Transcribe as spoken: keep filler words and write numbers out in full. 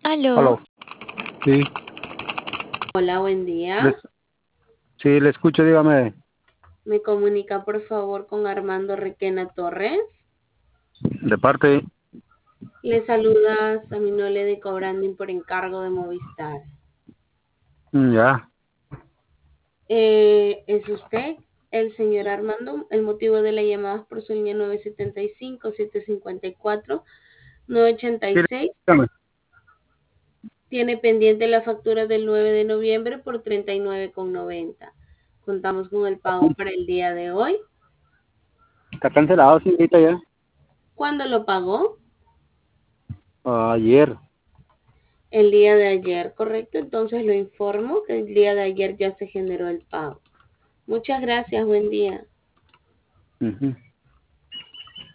Aló. Aló. Sí, Hola, buen día. les, sí, le escucho, dígame. Me comunica por favor con Armando Requena Torres. De parte, Le saluda Saminole de Cobranding por encargo de Movistar. mm, ya. Eh, ¿es usted el señor Armando? El motivo de la llamada es por su línea nueve siete cinco, siete cinco cuatro, nueve ocho Sí, seis. dígame. Tiene pendiente la factura del nueve de noviembre por treinta y nueve con noventa. Contamos con el pago para el día de hoy. Está cancelado, señorita, ya. ¿Cuándo lo pagó? Ayer. El día de ayer, ¿correcto? Entonces lo informo que el día de ayer ya se generó el pago. Muchas gracias, buen día. Ujú.